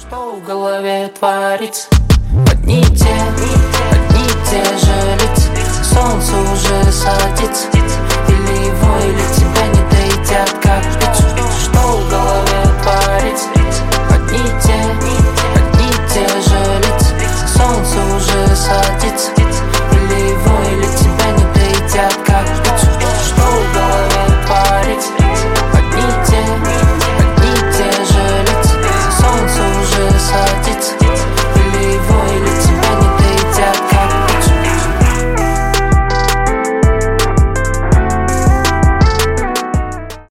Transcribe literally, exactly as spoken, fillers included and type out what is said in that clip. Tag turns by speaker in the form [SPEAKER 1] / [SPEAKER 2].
[SPEAKER 1] Что в голове творится? Одни и те, одни и те же лица. Солнце уже садится, или его, или тебя.